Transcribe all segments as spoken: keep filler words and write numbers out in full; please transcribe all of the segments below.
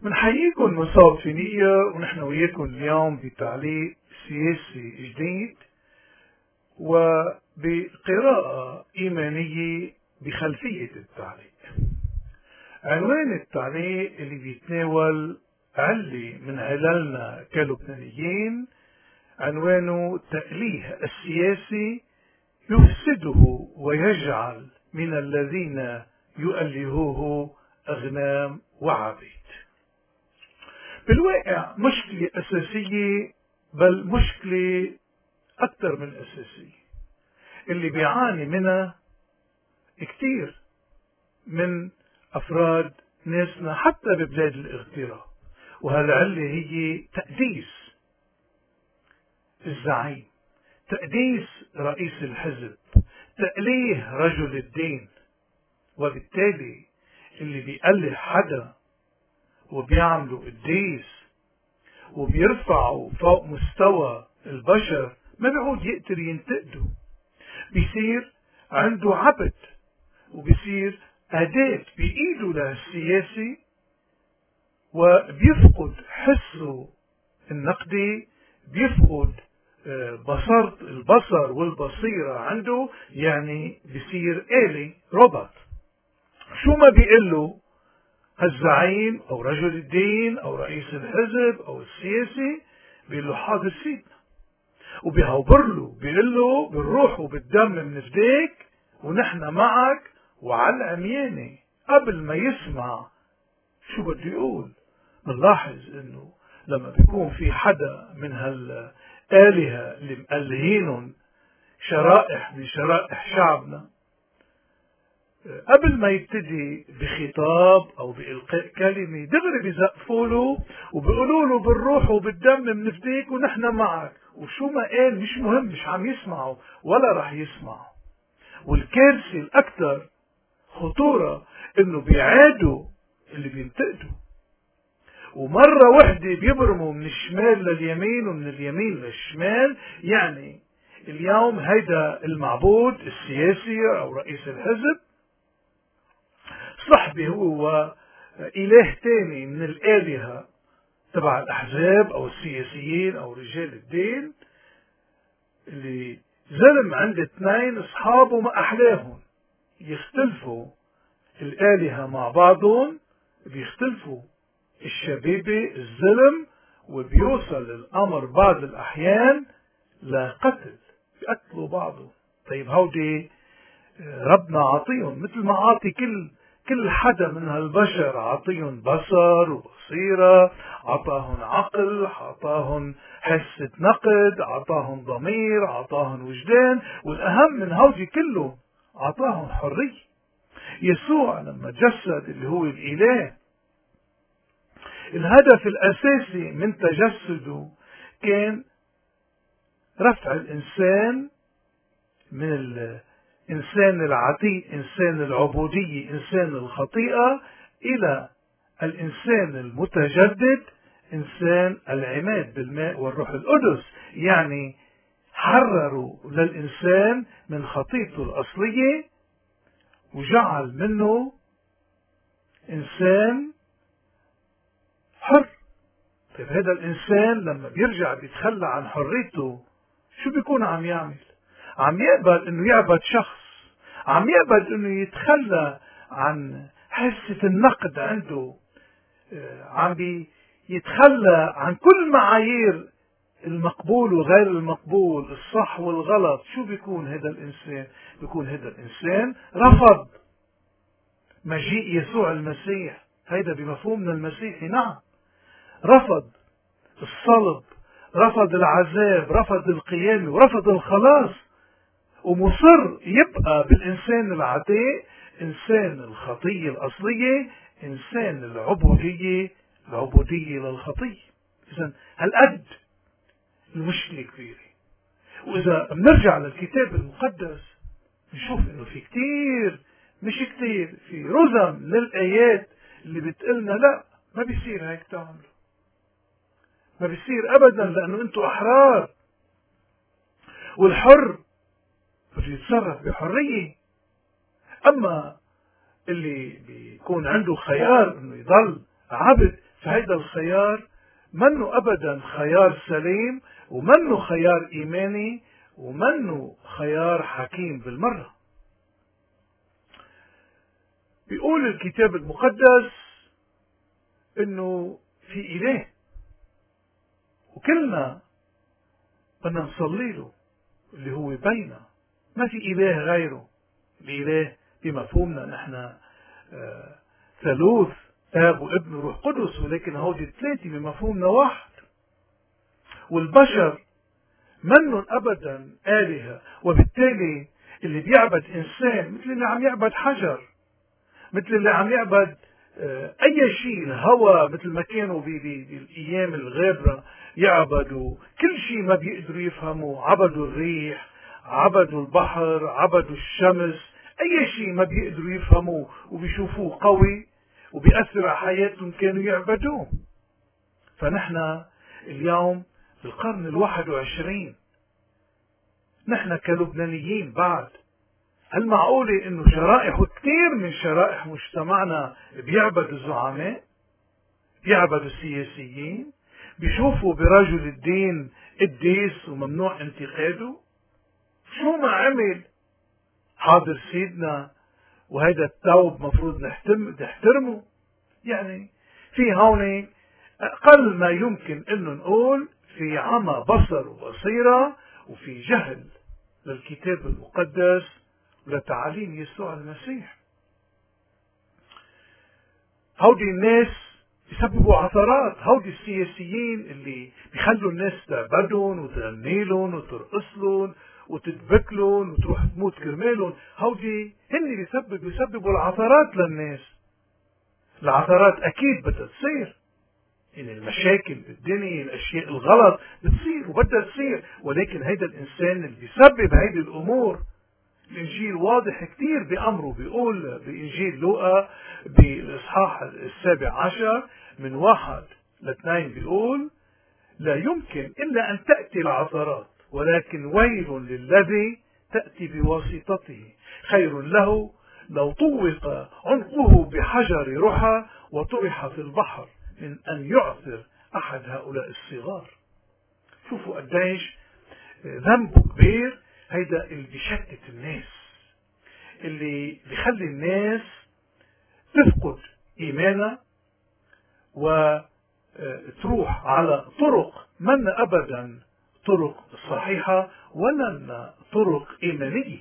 بنحييكم مساء فينية، ونحن وياكم اليوم بتعليق سياسي جديد وبقراءة إيمانية بخلفية التعليق. عنوان التعليق اللي بيتناول علة من عللنا كلبنانيين عنوانه تأليه السياسي يفسده ويجعل من الذين يؤلهوه أغنام وعبيد. بالواقع مشكلة أساسية، بل مشكلة أكثر من أساسية، اللي بيعاني منها كتير من أفراد ناسنا حتى ببلاد الاغتراب، وهالعلة هي تقديس الزعيم، تقديس رئيس الحزب، تأليه رجل الدين. وبالتالي اللي بيأله حدا وبيعملوا قديس وبيرفعوا فوق مستوى البشر ما بيعود يقدر ينتقده، بيصير عنده عبد وبيصير أداة بإيده للسياسي، وبيفقد حسه النقدي، بيفقد بصرة البصر والبصيرة عنده، يعني بيصير آلي روبوت. شو ما بيقله الزعيم أو رجل الدين أو رئيس الحزب أو السياسي بيقول له حاضر سيدنا، وبيهوبر له بيقول له بالروح وبالدم منفديك ونحن معك وعلى العميانة. قبل ما يسمع شو بده يقول بنلاحظ انه لما بيكون في حدا من هالآلهة اللي مألهينهم شرائح من شرائح شعبنا، قبل ما يبتدي بخطاب او بإلقاء كلمة دغري بيزقفوا له وبيقولوا له بالروح وبالدم منفديك ونحن معك، وشو ما قال مش مهم، مش عم يسمعوا ولا رح يسمعوا. والكارثة الأكثر خطورة انه بيعادوا اللي بينتقدوا، ومرة وحدة بيبرموا من الشمال لليمين ومن اليمين للشمال. يعني اليوم هيدا المعبود السياسي او رئيس الحزب صحبي هو إله تاني من الآلهة تبع الأحزاب أو السياسيين أو رجال الدين، اللي زلم عند اثنين أصحابه ما أحلاهم، يختلفوا الآلهة مع بعضهم، بيختلفوا الشبيبة الزلم، وبيوصل الأمر بعض الأحيان لقتل، بيقتلوا بعضهم. طيب هودي ربنا عطيهم مثل ما عاطي كل كل حدا من هالبشر، عطيهم بصر وبصيرة، عطاهم عقل، عطاهم حسة نقد، عطاهم ضمير، عطاهم وجدان، والأهم من هودي كله عطاهم حرية. يسوع لما جسد اللي هو الإله، الهدف الأساسي من تجسده كان رفع الإنسان من الإنسان العتيق، إنسان العبودية، إنسان الخطيئة، إلى الإنسان المتجدد، إنسان العماد بالماء والروح القدس. يعني حرروا للإنسان من خطيئته الأصلية وجعل منه إنسان حر. طيب هذا الإنسان لما بيرجع بيتخلى عن حريته شو بيكون عم يعمل؟ عم يقبل انه يعبد شخص، عم يقبل انه يتخلى عن حاسة النقد عنده، عم يتخلى عن كل معايير المقبول وغير المقبول، الصح والغلط. شو بيكون هذا الإنسان؟ بيكون هذا الإنسان رفض مجيء يسوع المسيح، هيدا بمفهومنا المسيحي. نعم، رفض الصلب، رفض العذاب، رفض القيامة، ورفض الخلاص، ومصر يبقى بالإنسان العتيق، إنسان الخطية الأصلية، إنسان العبودية، العبودية للخطية. إذن هالقد المشكلة كبيرة. وإذا بنرجع للكتاب المقدس نشوف إنه في كتير، مش كتير، في رزم للآيات اللي بتقلنا لا، ما بيصير هيك تعملوا، ما بيصير أبدا، لأنه أنتوا أحرار، والحر بده يتصرف بحرية. أما اللي بيكون عنده خيار إنه يضل عبد فهيدا الخيار منه أبدا خيار سليم، ومنه خيار إيماني، ومنه خيار حكيم بالمرة. بيقول الكتاب المقدس إنه في إله، وكلنا بدنا نصلي له اللي هو بينا، ما في إله غيره. الإله بمفهومنا نحن آه ثالوث، آب وابن وروح قدس، ولكن هودي الثلاثة بمفهومنا واحد. والبشر منن أبدا آلهة، وبالتالي اللي بيعبد إنسان مثل اللي عم يعبد حجر، مثل اللي عم يعبد آه أي شيء، الهوى، مثل ما كانوا بالأيام الغابرة يعبدوا كل شيء ما بيقدروا يفهموا، عبدوا الريح، عبدوا البحر، عبدوا الشمس، أي شيء ما بيقدروا يفهموه وبيشوفوه قوي وبيأثر على حياتهم كانوا يعبدوه. فنحن اليوم في القرن الواحد وعشرين، نحن كلبنانيين بعد، هل معقولة انه شرائح كثير من شرائح مجتمعنا بيعبدوا الزعماء، بيعبدوا السياسيين، بيشوفوا برجل الدين قديس وممنوع انتقاده؟ شو ما عمل حاضر سيدنا، وهيدا الثوب مفروض نحترمه. يعني في هون أقل ما يمكن أنه نقول في عمى بصر وبصيرة، وفي جهل للكتاب المقدس ولتعاليم يسوع المسيح. هودي الناس يسببوا عثرات، هودي السياسيين اللي بيخلوا الناس تعبدهم وتغنيلهم وترقصلهم وتتبكلون وتروح تموت كرمالهم، هودي هن بيسبب بيسببوا العثرات للناس. العثرات أكيد بدها تصير، يعني المشاكل بالدنيا، الأشياء الغلط بتصير وبدها تصير، ولكن هيدا الإنسان اللي بيسبب هيدي الأمور، الإنجيل واضح كتير بأمره. بيقول بإنجيل لوقا بالإصحاح السابع عشر من واحد لاثنين، بيقول لا يمكن إلا أن تأتي العثرات، ولكن ويل للذي تأتي بواسطته، خير له لو طوق عنقه بحجر رحى وطرح في البحر من أن يعثر أحد هؤلاء الصغار. شوفوا قديش ذنبه كبير، هيدا اللي بيشتت الناس، اللي بيخلي الناس تفقد إيمانها وتروح على طرق من أبدا طرق صحيحة ولا طرق إيمانية.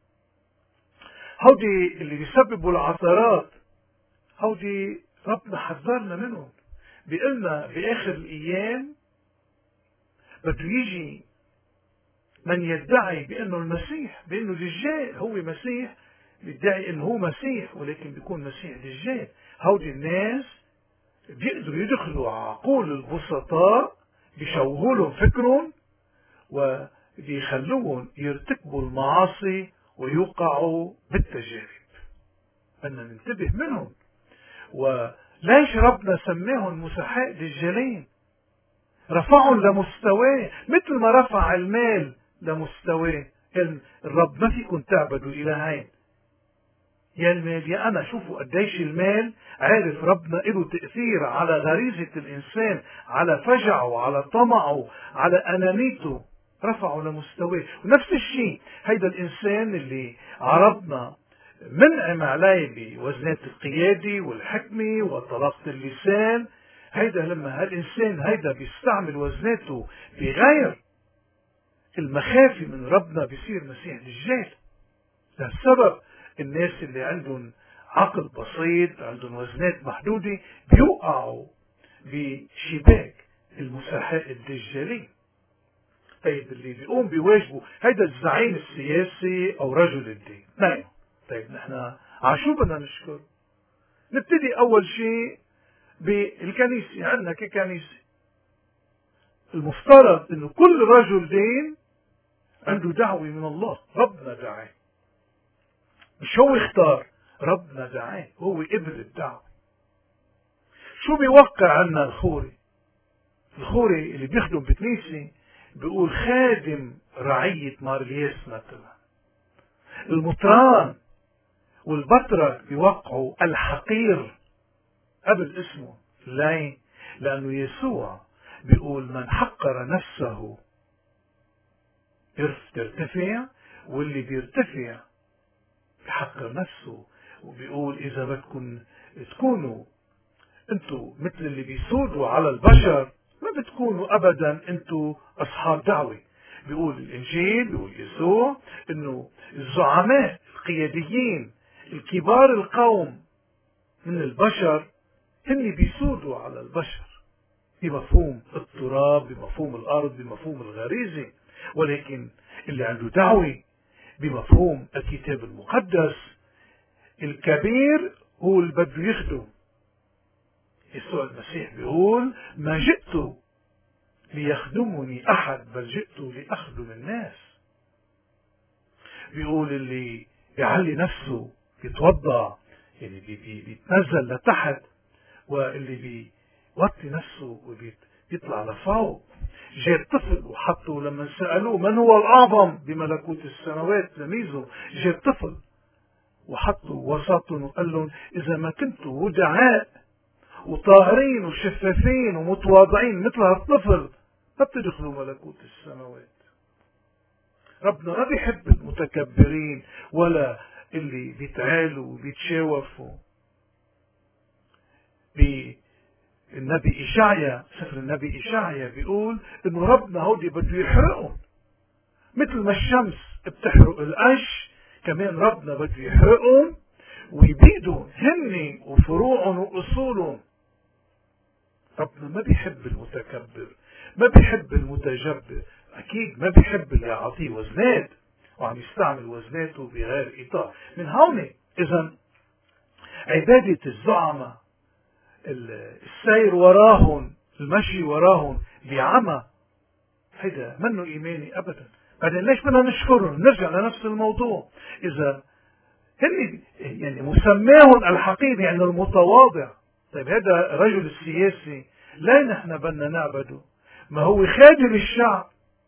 هودي اللي بيسببوا العثرات، هودي ربنا حذرنا منهم، بيقلنا بآخر الأيام بده يجي من يدعي بأنه المسيح، بأنه دجال هو مسيح، بيدعي أنه هو مسيح ولكن بيكون مسيح دجال. هودي الناس بيقدروا يدخلوا عقول البسطاء، بيشوهوا لهم فكرهم وبيخلوهم يرتكبوا المعاصي ويوقعوا بالتجارب. بدنا ننتبه منهم. وليش ربنا سماهم مسحاء دجالين؟ رفعهم لمستواه مثل ما رفع المال لمستواه. الرب ما فيكم تعبدوا إلهين، يا المال يا أنا. شوفوا قديش المال عارف ربنا له تأثير على غريزة الإنسان، على فجعه، على طمعه، على أنانيته، رفعه لمستواه. ونفس الشيء هيدا الإنسان اللي عرضنا منعم عليه بوزنات القيادة والحكمة وطلاقة اللسان، هيدا لما هالإنسان هيدا بيستعمل وزناته بغير المخافي من ربنا بيصير مسيح دجال. لهالسبب الناس اللي عندهم عقل بسيط، عندهم وزنات محدودة، بيوقعوا بشباك المسحاء الدجالين. طيب اللي بيقوم بواجبه هيدا الزعيم السياسي أو رجل الدين، نعم. طيب نحن عشو بدنا نشكر؟ نبتدي أول شيء بالكنيسة. عندنا ككنيسة المفترض إنه كل رجل دين عنده دعوة من الله، ربنا دعاه، مش هو اختار، ربنا دعاه، هو قبل الدعوة. شو بيوقع عنا الخوري؟ الخوري اللي بيخدم بكنيسة بيقول خادم رعية مارلياس مثلا. المطران والبطرك بيوقعوا الحقير قبل اسمه، ليه؟ لأنه يسوع بيقول من حقر نفسه ترتفع، واللي بيرتفع بحقر نفسه. وبيقول إذا بدكم تكونوا انتوا مثل اللي بيسودوا على البشر ما بتكونوا أبدا انتوا أصحاب دعوة. بيقول الإنجيل، بيقول يسوع إنه الزعماء القياديين الكبار القوم من البشر هن بيسودوا على البشر بمفهوم التراب، بمفهوم الأرض، بمفهوم الغريزة. ولكن اللي عنده دعوة بمفهوم الكتاب المقدس الكبير هو اللي بده يخدم. يسوع المسيح بيقول ما جئت ليخدمني أحد بل جئت لأخدم الناس. بيقول اللي بيعلي نفسه بيتوضع يعني بيتنزل لتحت، واللي بيوطي نفسه وبيطلع لفوق. جاء طفل وحطه لما سألوه من هو الأعظم بملكوت السماوات تلاميذه، جاء طفل وحطه وسطهم وقال لهم إذا ما كنتوا ودعاء وطاهرين وشفافين ومتواضعين مثل هالطفل ما بتدخلوا ملكوت السماوات. ربنا ما بيحب المتكبرين ولا اللي بيتعالوا وبيتشاوفوا. النبي إشعيا، سفر النبي إشعيا بيقول إنه ربنا هودي بده يحرقهم مثل ما الشمس بتحرق القش، كمان ربنا بده يحرقهم ويبيدهم هن وفروعهم وأصولهم. ربنا ما بيحب المتكبر، ما بيحب المتجبر، أكيد ما بيحب اللي يعطيه وزنات وعم يستعمل وزناته بغير إطار. من هون إذا عبادة الزعماء السير وراهم، المشي وراهم بعمى، هيدا منه إيماني أبدا. بعدين ليش بدنا نشكرهم؟ نرجع لنفس الموضوع. إذا هن يعني مسماهم الحقيقي يعني المتواضع، طيب هذا الرجل السياسي لا نحن بدنا نعبده؟ ما هو خادم الشعب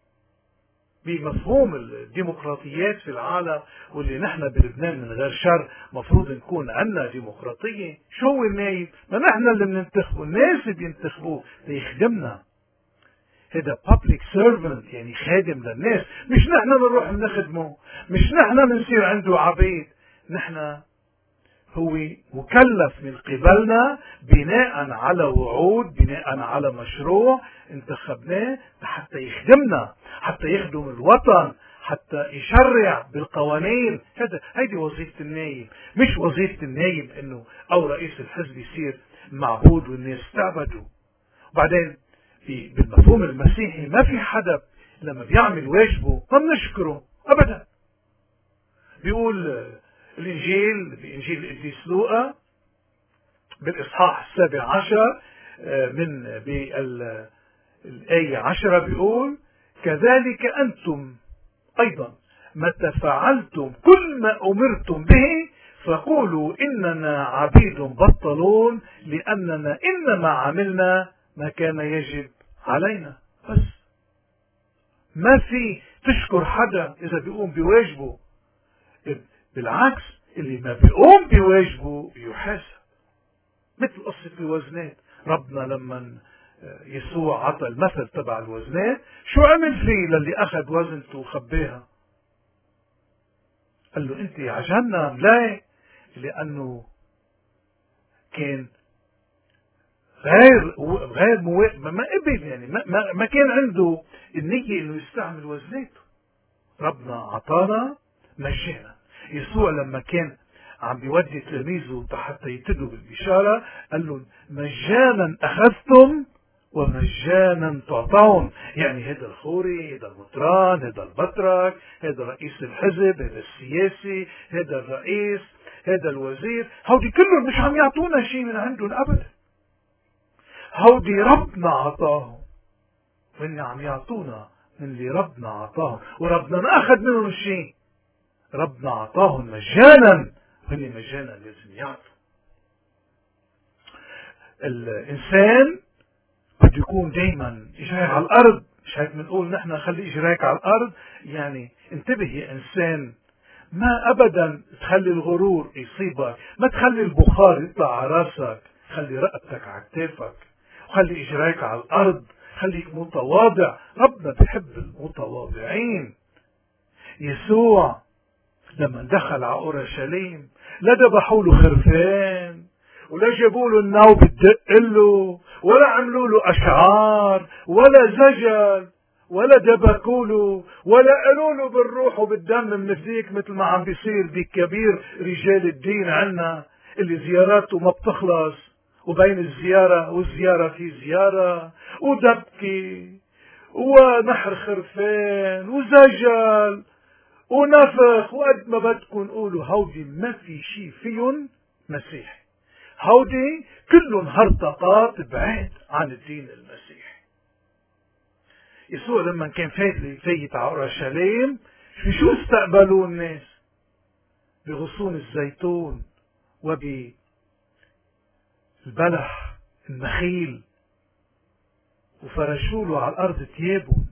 بمفهوم الديمقراطيات في العالم، واللي نحن بلبنان من غير شر مفروض نكون عندنا ديمقراطية. شو هو النايب؟ ما نحن اللي بننتخبه، الناس بينتخبوه ليخدمنا. هذا public servant يعني خادم للناس، مش نحن بنروح نخدمه، مش نحن بنصير عنده عبيد. نحن هو مكلف من قبلنا بناء على وعود، بناء على مشروع انتخبناه حتى يخدمنا، حتى يخدم الوطن، حتى يشرع بالقوانين. هذا هيدي وظيفة النايب. مش وظيفة النايب انه او رئيس الحزب يصير معبود والناس تعبده. وبعدين بالمفهوم المسيحي ما في حدا لما بيعمل واجبه ما بنشكره ابدا. بيقول الإنجيل بإنجيل القديس لوقا بالإصحاح السابع عشر من بالآية عشرة بيقول كذلك أنتم أيضا متى فعلتم كل ما أمرتم به فقولوا إننا عبيد بطلون لأننا إنما عملنا ما كان يجب علينا. بس ما في تشكر حدا إذا بيقوم بواجبه، بالعكس اللي ما بيقوم بواجبه يحاسب. مثل قصة الوزنات، ربنا لما يسوع عطى المثل تبع الوزنات شو عمل فيه للي أخذ وزنته وخباها؟ قال له أنت على جهنم. لا، لأنه كان غير غير موافق، ما قبل يعني ما, ما, ما كان عنده النية إنه يستعمل وزناته. ربنا عطانا مجانا. يسوع لما كان عم بيودي تلاميذه حتى يبتدوا بالبشارة قال لهم مجانا أخذتم ومجانا تعطون. يعني هذا الخوري، هذا المطران، هذا البطرك، هذا رئيس الحزب، هذا السياسي، هذا الرئيس، هذا الوزير، هودي كلهم مش عم يعطونا شيء من عندهم أبدا. هودي ربنا عطاهم، وإن عم يعطونا من اللي ربنا عطاهم، وربنا ما أخذ منهم شيء. ربنا عطاهم مجانا، وإن مجانا لازم يعطوا. الإنسان بده يكون دايما إجراك على الأرض. مش هيك بنقول نحن خلي إجراك على الأرض، يعني انتبه يا إنسان، ما أبدا تخلي الغرور يصيبك، ما تخلي البخار يطلع على راسك، خلي رقبتك على كتافك. خلي إجريك على الأرض، خليك متواضع. ربنا بيحب المتواضعين. يسوع لما دخل على أورشليم لا ذبحوا له خرفان، ولا جابوا له الناو بتدق له، ولا عملوا له أشعار، ولا زجل، ولا دبكوا له، ولا قالوا له بالروح وبالدم منفديك مثل ما عم بيصير بكبير رجال الدين عنا اللي زياراته ما بتخلص، وبين الزيارة والزيارة في زيارة ودبكي ونحر خرفان وزجل ونفخ. وقد ما بدكم قولوا هودي ما في شيء فيهم مسيحي، هودي كلهم هرطقات بعيد عن الدين المسيحي. يسوع لما كان فايت فايت على اورشليم شو استقبلوا الناس؟ بغصون الزيتون وبالبلح النخيل، وفرشوا له على الارض ثيابهم،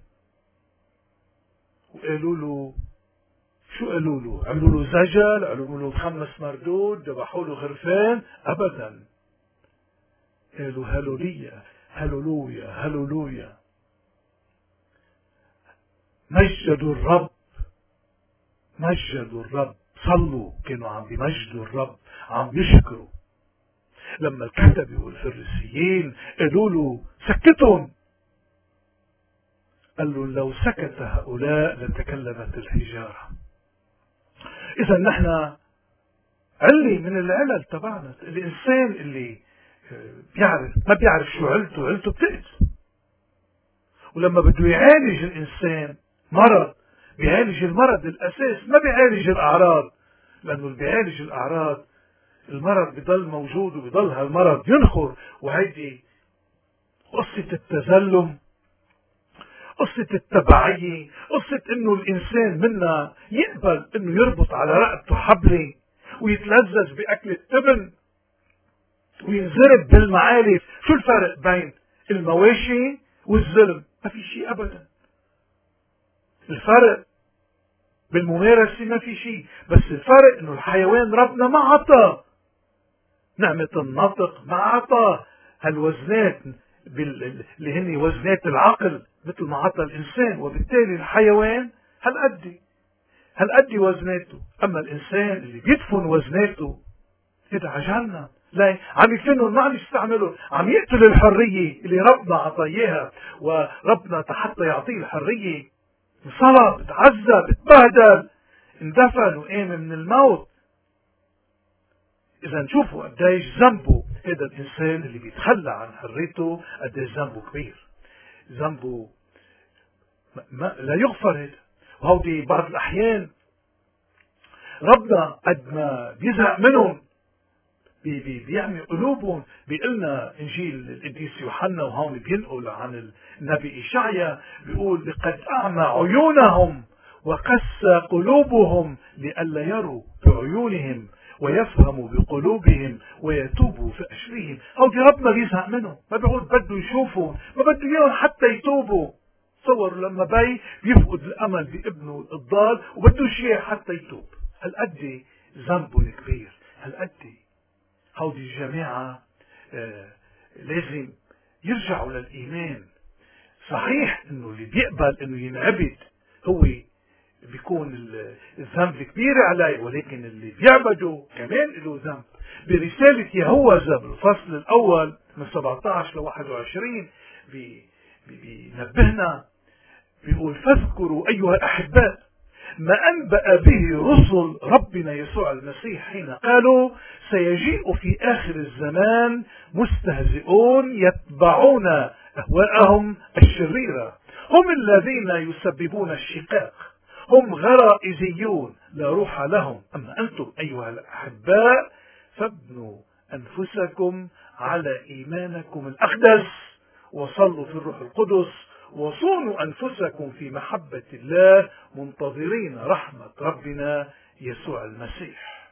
وقالوا له شو قالوا له؟ عملوا له زجل، عملوا له خمس مردود، ذبحوا له خرفان؟ ابدا. قالوا هللويا هللويا هللويا، مجدوا الرب مجدوا الرب. صلوا، كانوا عم بيمجدوا الرب، عم يشكروا. لما الكتبة والفريسيين قالوا له سكتهم، قال له لو سكت هؤلاء لتكلمت الحجارة. إذا نحن علي من العلل تبعنا. الإنسان اللي بيعرف ما بيعرف شو علته، علته بتقتل. ولما بده يعالج الإنسان مرض بيعالج المرض الأساس، ما بيعالج الأعراض، لأنه اللي بيعالج الأعراض المرض بيضل موجود وبيضل هالمرض ينخر. وهيدي قصة التزلم، قصة التبعية، قصة انه الانسان منا يقبل انه يربط على رقبته حبل ويتلذذ باكل التبن وينزرب بالمعالف. شو الفرق بين المواشي والظلم؟ ما في شيء ابدا. الفرق بالممارسة ما في شيء، بس الفرق انه الحيوان ربنا ما عطى نعمة النطق، ما عطى هالوزنات اللي هن وزنات العقل مثل ما عطى الإنسان. وبالتالي الحيوان هالقدي هالقدي وزناته، أما الإنسان اللي بيدفن وزناته هذا عجلنا. لا، عم يدفنهم، ما عم يستعملهم، عم يقتل الحرية اللي ربنا عطاياها. وربنا حتى يعطيه الحرية انصلب، بتعذب، بتبهدل، اندفن وقام من الموت. إذا نشوفوا قديش ذنبه هذا الإنسان اللي بيتخلى عن حريته، قديش ذنبه كبير، ذنبه ما ما لا يغفر. هذا وهودي بعض الأحيان ربنا قد ما بيزهق منهم بي بي بيعمي قلوبهم. بيقلنا إنجيل القديس يوحنا وهون بينقل عن النبي إشعيا، بيقول لقد أعمى عيونهم وقسى قلوبهم لئلا يروا بعيونهم ويفهموا بقلوبهم ويتوبوا في أشرهم. هودي ربنا بيزهق منهم، ما بيقول بده يشوفوا، ما بده إياهم حتى يتوبوا. تصور لما بي بيفقد الأمل بابنه الضال وبده شيء حتى يتوب. هالقد ذنبه الكبير، هالقد. هودي الجماعة آه لازم يرجعوا للإيمان. صحيح إنه اللي بيقبل إنه ينعبد هو بيكون الذنب كبير عليه، ولكن اللي بيعبده كمان له ذنب. برسالة يهوذا بالفصل الأول من سبعة عشر ل واحد وعشرين بي بينبهنا، بيقول فاذكروا أيها الأحباء ما أنبأ به رسل ربنا يسوع المسيح حين قالوا سيجيء في آخر الزمان مستهزئون يتبعون أهواءهم الشريرة، هم الذين يسببون الشقاق، هم غرائزيون لا روح لهم. أما أنتم أيها الأحباء فابنوا أنفسكم على إيمانكم الأقدس وصلوا في الروح القدس وصونوا أنفسكم في محبة الله منتظرين رحمة ربنا يسوع المسيح.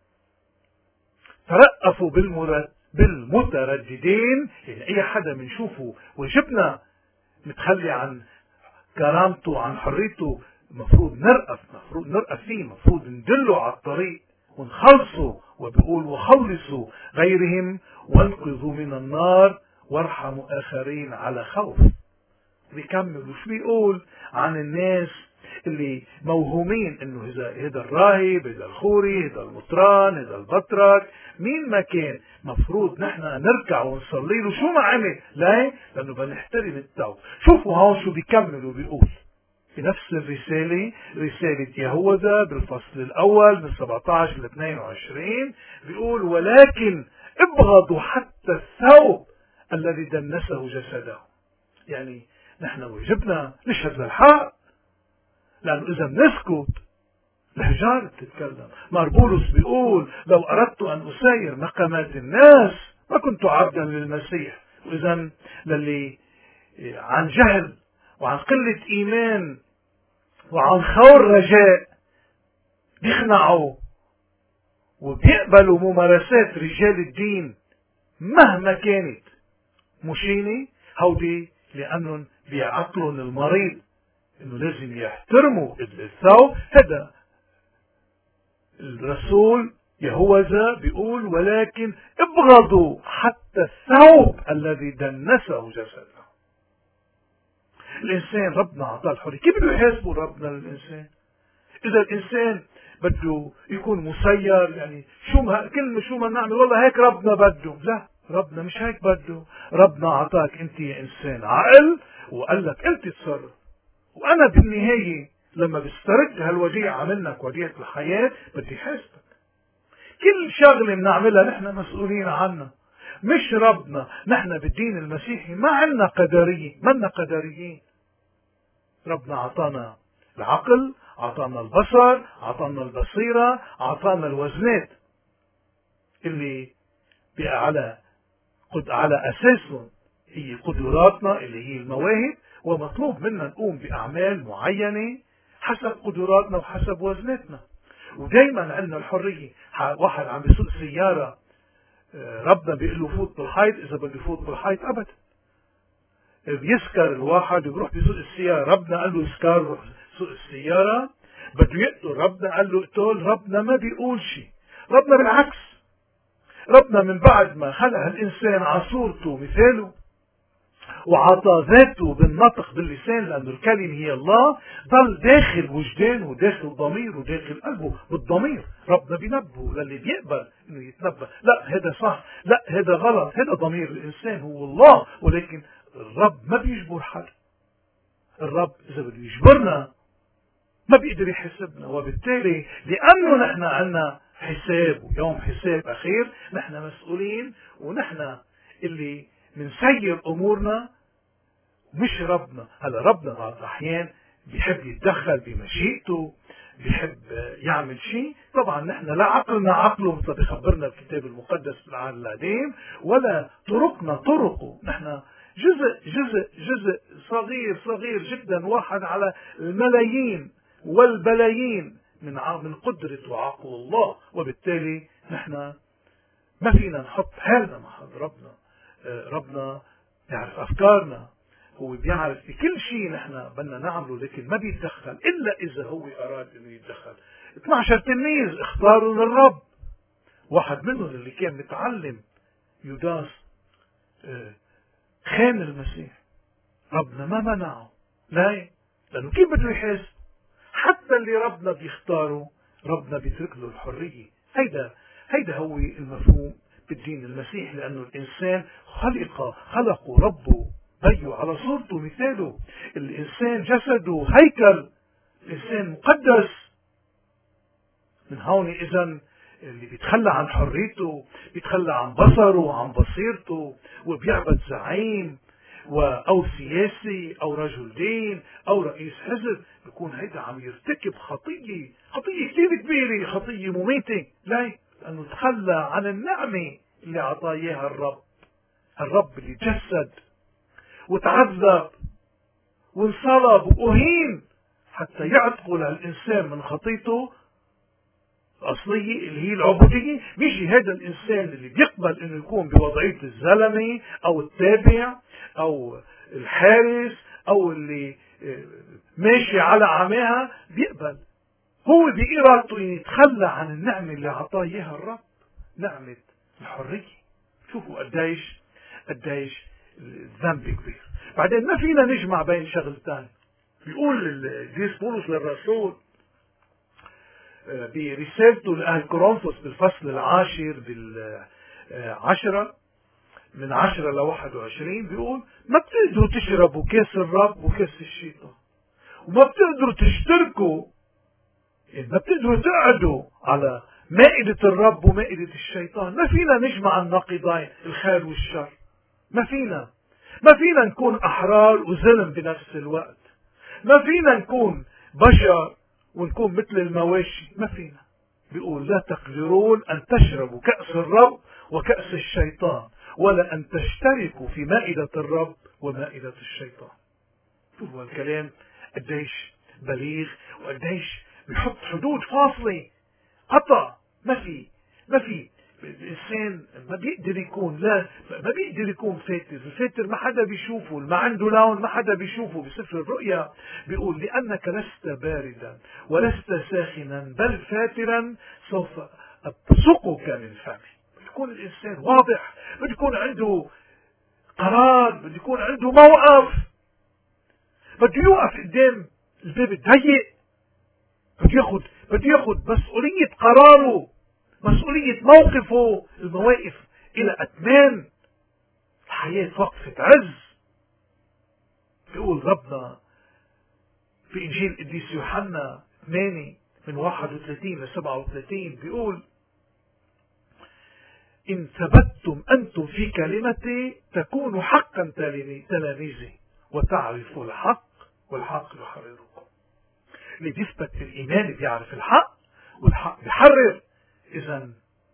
ترأفوا بالمترددين، يعني أي حدا منشوفه وجبنا متخلي عن كرامته عن حريته مفروض نرأف، مفروض نرأف فيه، مفروض ندله على الطريق ونخلصه. وبيقول وخلصوا غيرهم وانقذوا من النار وارحموا آخرين على خوف. بيكمل وش بيقول عن الناس اللي موهومين انه هذا هذا الراهب، هذا الخوري، هذا المطران، هذا البطرك، مين ما كان مفروض نحن نركع ونصلي له شو ما عمل. ليه؟ لانه بنحترم التوبة. شوفوا هون شو بيكمل وبيقول في نفس الرسالة، رسالة يهوذا بالفصل الأول من سبعة عشر ل اثنين وعشرين، بيقول ولكن ابغضوا حتى الثوب الذي دنسه جسده. يعني نحن واجبنا نشهد للحق، لأنه إذا بنسكت الحجارة بتتكلم. مار بولس بيقول لو أردت أن أساير مقامات الناس ما كنت عبدا للمسيح. وإذا للي عن جهل وعن قلة إيمان وعن خور رجاء بيخنعوا وبيقبلوا ممارسات رجال الدين مهما كانت مشينة، هودي لأنهم بيعقلون المريض انه لازم يحترموا الثوب. هذا الرسول يهوذا بيقول ولكن ابغضوا حتى الثوب الذي دنسه جسده. الانسان ربنا اعطاه الحريه، كيف بده يحاسبوا ربنا للانسان؟ اذا الانسان بده يكون مسير، يعني شو ما كلمه شو ما نعمل والله هيك ربنا بده. لا، ربنا مش هيك بده. ربنا اعطاك انت يا انسان عقل وقال لك انت تصرف، وانا بالنهايه لما بسترد هالوديعه منك، وديعه الحياه، بدي حاسبك. كل شغله بنعملها نحن مسؤولين عنها، مش ربنا. نحن بالدين المسيحي ما عندنا قدريه، منا قدريين. ربنا اعطانا العقل، اعطانا البصر، اعطانا البصيره، اعطانا الوزنات اللي على قد على اساسهم هي قدراتنا اللي هي المواهب، ومطلوب منا نقوم بأعمال معينة حسب قدراتنا وحسب وزناتنا. ودايما عندنا الحرية. واحد عم بيسوق سيارة ربنا بيقول له فوت بالحيط، إذا بده يفوت بالحيط أبدا. بيسكر الواحد بيروح بيسوق السيارة، ربنا قال له يسكر روح سوق السيارة. بده يقتل، ربنا قال له اقتل. ربنا ما بيقول شيء. ربنا بالعكس، ربنا من بعد ما خلق الإنسان على صورته مثاله وعطى ذاته بالنطق باللسان، لأن الكلمة هي الله، ضل داخل وجدانه وداخل ضميره وداخل قلبه بالضمير. ربنا بينبهه للي بيقبل انه يتنبه، لا هذا صح، لا هذا غلط. هذا ضمير الإنسان هو الله، ولكن الرب ما بيجبر حد. الرب إذا بده يجبرنا ما بيقدر يحاسبنا، وبالتالي لأنه نحن عنا حساب ويوم حساب أخير، نحن مسؤولين، ونحن اللي منسير أمورنا مش ربنا. هلا ربنا بعض الأحيان بيحب يتدخل بمشيئته، بيحب يعمل شيء. طبعا نحن لا عقلنا عقله مثل بيخبرنا الكتاب المقدس في العهد القديم، ولا طرقنا طرقه. نحن جزء جزء جزء صغير صغير جدا، واحد على الملايين والبلايين من من قدرة وعقل الله. وبالتالي نحن ما فينا نحط حالنا مع ربنا. ربنا يعرف أفكارنا، هو بيعرف بكل شيء نحن بدنا نعمله، لكن ما بيتدخل إلا إذا هو أراد إنه يتدخل. اثني عشر تلميذ اختاروا للرب، واحد منهم اللي كان متعلم يوداس خان المسيح. ربنا ما منعه. لا، لأنه كيف بده يحس؟ حتى اللي ربنا بيختاره ربنا بيترك له الحرية. هيدا هيدا هو المفهوم بالدين المسيحي، لأنه الإنسان خلق خلقه ربه بيه على صورته مثاله. الإنسان جسده هيكل، الإنسان مقدس. من هون إذن اللي بيتخلى عن حريته، بيتخلى عن بصره وعن بصيرته، وبيعبد زعيم أو سياسي أو رجل دين أو رئيس حزب، بيكون هيدا عم يرتكب خطية خطية كثير كبيرة، خطية مميتة. ليه؟ لأنه تخلى عن النعمة اللي عطاه إياها الرب. الرب اللي تجسد وتعذب وانصلب وأهين حتى يعتقوا للإنسان من خطيته الأصلية اللي هي العبودية. بيجي هذا الإنسان اللي بيقبل إنه يكون بوضعية الزلمة أو التابع أو الحارس أو اللي ماشي على عماها، بيقبل هو بإرادته يتخلى عن النعمة اللي عطاه إياها الرب، نعمة الحرية. شوفوا قديش قديش الذنب كبير. بعدين ما فينا نجمع بين شغلتين. بيقول القديس بولس للرسول برسالته لأهل كورنثوس بالفصل العاشر بالعشرة من عشرة لواحد وعشرين، بيقول ما بتقدروا تشربوا كاس الرب وكاس الشيطان، وما بتقدروا تشتركوا، يعني ما بتقدروا تقعدوا على مائدة الرب ومائدة الشيطان. ما فينا نجمع النقيضين، الخير والشر. ما فينا ما فينا نكون أحرار وظلم بنفس الوقت. ما فينا نكون بشر ونكون مثل المواشي. ما فينا. بيقول لا تقدرون أن تشربوا كأس الرب وكأس الشيطان، ولا أن تشتركوا في مائدة الرب ومائدة الشيطان. هو الكلام قديش بليغ، وقديش بيحط حدود فاصلة قطع. ما في ما في الإنسان ما بيقدر يكون لا ما بيقدر يكون فاتر. الفاتر ما حدا بيشوفه، ما عنده لون ما حدا بيشوفه. بسفر الرؤيا بيقول لأنك لست باردا ولست ساخنا بل فاترا سوف أبصقك من فمي. بده يكون الإنسان واضح، بده يكون عنده قرار، بده يكون عنده موقف، بده يوقف قدام الباب الضيق، بده ياخد بده ياخد مسؤولية قراره، مسؤولية موقفه. المواقف إلى أتمام. الحياة وقفة عز. بيقول ربنا في إنجيل القديس يوحنا ثمانية من واحد وثلاثين ل سبعة وثلاثين، بيقول إن ثبتتم أنتم في كلمتي تكونوا حقا تلاميذي وتعرفوا الحق والحق يحرركم. اللي بيثبت في الإيمان بيعرف الحق والحق بيحرر. إذا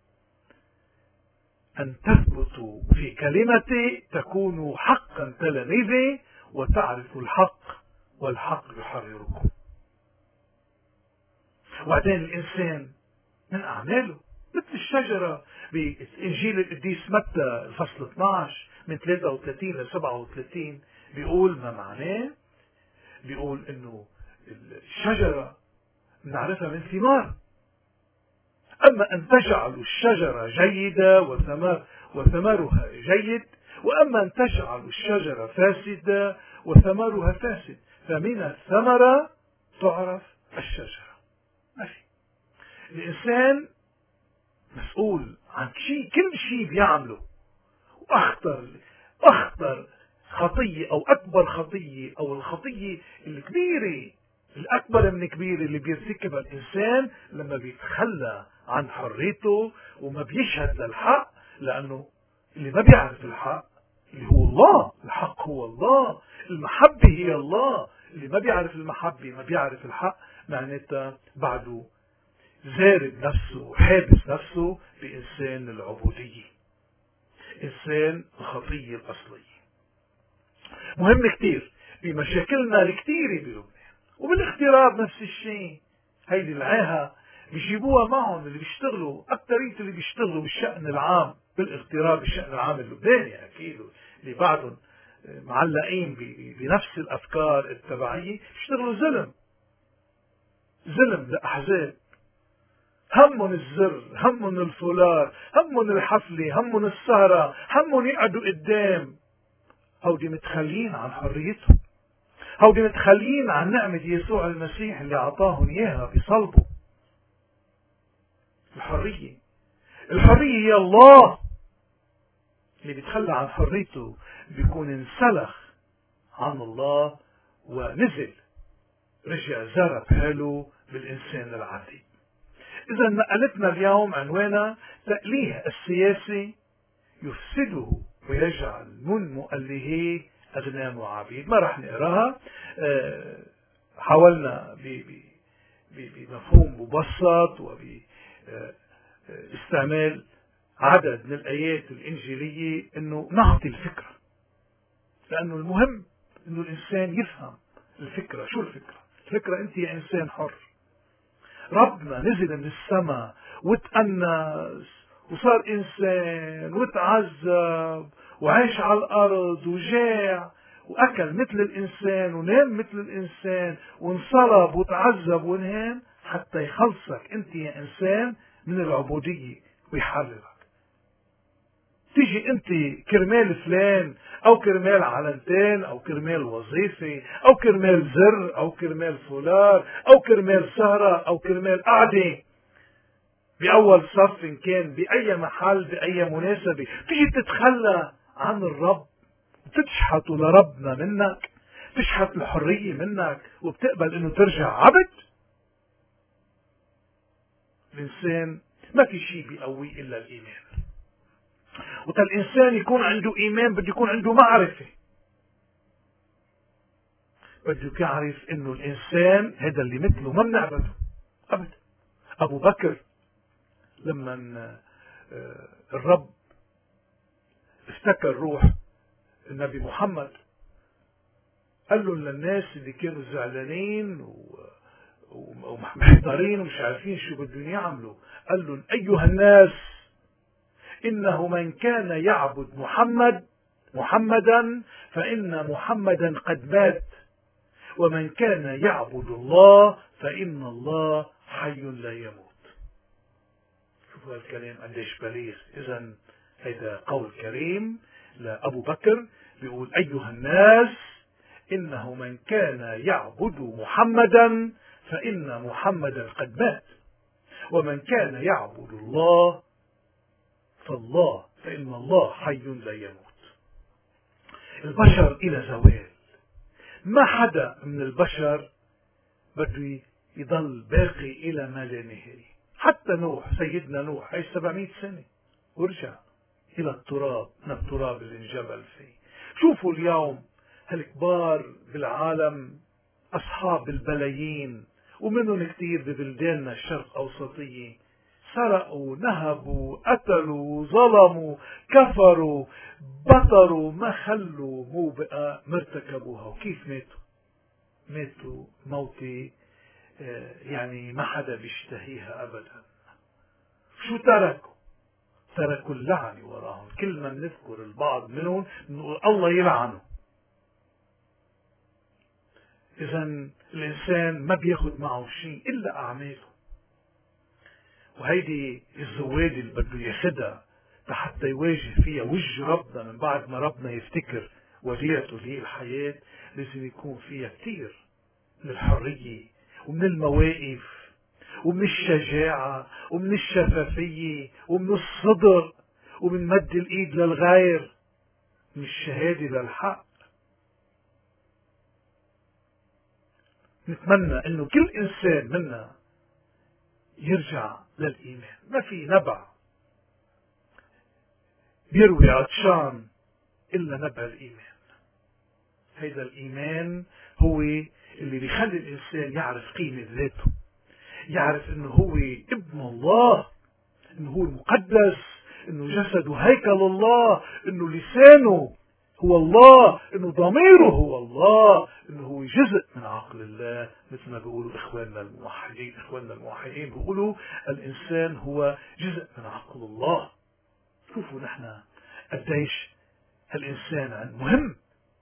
أن تثبتوا في كلمتي تكونوا حقا تلاميذي وتعرفوا الحق والحق يحرركم. وبعدين الإنسان من أعماله مثل الشجرة بإنجيل القديس متى الفصل اثني عشر من ثلاثة وثلاثين ل سبعة وثلاثين، بيقول ما معناه؟ بيقول إنه الشجرة نعرفها من ثمار. أما أن تجعلوا الشجرة جيدة وثمار وثمارها جيد، وأما أن تجعلوا الشجرة فاسدة وثمارها فاسد، فمن الثمرة تعرف الشجرة. ماشي. الإنسان مسؤول عن شيء، كل شيء بيعمله. وأخطر أخطر خطية أو أكبر خطية أو الخطية الكبيرة الأكبر من كبير اللي بيرتكبها الإنسان لما بيتخلى عن حريته وما بيشهد للحق، لأنه اللي ما بيعرف الحق اللي هو الله، الحق هو الله، المحبة هي الله. اللي ما بيعرف المحبة ما بيعرف الحق، معناتها بعده زارب نفسه وحابس نفسه بإنسان العبودية، إنسان الخطية الأصلية. مهم كتير بمشاكلنا الكتيرة بلبنان وبالاغتراب نفس الشيء. هيدي العاهة بيجيبوها معهم اللي بيشتغلوا، أكترية اللي بيشتغلوا بالشأن العام بالاغتراب بالشأن العام اللبناني أكيد، اللي بعدهم معلقين بنفس الأفكار التبعية، بيشتغلوا ظلم ظلم لأحزاب، همهم الزر، همهم الفولار، همهم الحفلة، همهم السهرة، همهم يقعدوا قدام. هودي متخلين عن حريتهم، هودي متخلين عن نعمة يسوع المسيح اللي أعطاهم إياها بصلبه. الحرية الحرية هي الله. اللي بيتخلى عن حريته بيكون انسلخ عن الله ونزل، رجع زرب حاله بالإنسان العادي. إذا نقلتنا اليوم عنوانا تأليه السياسي يفسده ويجعل من مؤلهيه أغنام وعبيد. ما رح نقراها، حاولنا بمفهوم مبسط وباستعمال عدد من الآيات الإنجيلية إنه نعطي الفكرة، لأنه المهم إنه الإنسان يفهم الفكرة. شو الفكرة؟ الفكرة أنت يا إنسان حر، ربنا نزل من السماء وتأنس وصار إنسان وتعذب وعاش على الأرض وجاع وأكل مثل الإنسان ونام مثل الإنسان وانصلب وتعذب ونهان حتى يخلصك أنت يا إنسان من العبودية ويحررك. تيجي أنت كرمال فلان أو كرمال علنتين، أو كرمال وظيفة، أو كرمال زر، أو كرمال فولار، أو كرمال سهرة، أو كرمال قعدة بأول صف، إن كان بأي محل بأي مناسبة، تيجي تتخلى عن الرب وتشحت لربنا منك، تشحت الحرية منك، وبتقبل إنه ترجع عبد. الإنسان ما في شيء بيقويه إلا الإيمان، وتا الإنسان يكون عنده إيمان بده يكون عنده معرفة، بده يعرف إنه الإنسان هذا اللي مثله ما بنعبده أبدا. أبو بكر لما الرب افتكر روح النبي محمد قال له للناس اللي كانوا زعلانين ومحتارين ومش عارفين شو بدهم يعملوا، قال لهم أيها الناس إنه من كان يعبد محمد محمدا فإن محمدا قد مات، ومن كان يعبد الله فإن الله حي لا يموت. شوفوا الكلام قديش بليغ. إذن هذا قول كريم لأبو بكر، بيقول أيها الناس إنه من كان يعبد محمدا فإن محمدا قد مات، ومن كان يعبد الله فالله فإن الله حي لا يموت. البشر إلى زوال، ما حدا من البشر بده يضل باقي إلى ما لا نهاية. حتى نوح، سيدنا نوح عاش سبعمائة سنة ورجع إلى التراب، من التراب اللي انجبل فيه. شوفوا اليوم هالكبار بالعالم أصحاب البلايين، ومنهم كتير ببلداننا الشرق أوسطية، سرقوا، نهبوا، قتلوا، ظلموا، كفروا، بطروا، ما خلوا مو بقى مرتكبوها. وكيف ماتوا؟ ماتوا موتي يعني ما حدا بيشتهيها أبدا. شو تركوا؟ تركوا اللعنة وراهم. كل ما نذكر البعض منهم نقول الله يلعنه. إذن الإنسان ما بياخد معه شيء إلا أعماله، وهيدي الزوادي اللي بده ياخدها حتى يواجه فيها وجه ربنا من بعد ما ربنا يفتكر وديعته اللي هي الحياة. لازم يكون فيها كتير من الحرية ومن المواقف ومن الشجاعة ومن الشفافية ومن الصدق ومن مد الإيد للغير، من الشهادة للحق. نتمنى انه كل انسان منا يرجع للإيمان. ما في نبع بيروي عطشان إلا نبع الإيمان. هيدا الإيمان هو اللي بيخلي الإنسان يعرف قيمة ذاته، يعرف انه هو ابن الله، انه هو المقدس، انه جسده هيكل الله، انه لسانه هو الله، انه ضميره هو الله، انه هو جزء من عقل الله. مثل ما بيقولوا اخواننا الموحدين، اخواننا الموحدين بيقولوا الانسان هو جزء من عقل الله. شوفوا نحن قديش الانسان مهم.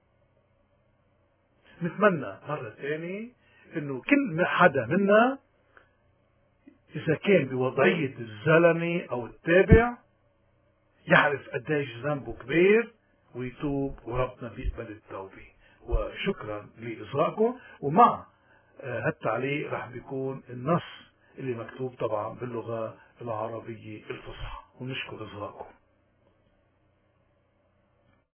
نتمنى مرة ثانية انه كل حدا منا إذا كان بوضعية الزلمة أو التابع يعرف قديش ذنبه كبير ويتوب، وربنا بيقبل التوبة. وشكرا لإصغائكم. ومع هالتعليق رح بيكون النص اللي مكتوب طبعا باللغة العربية الفصحى، ونشكر إصغائكم.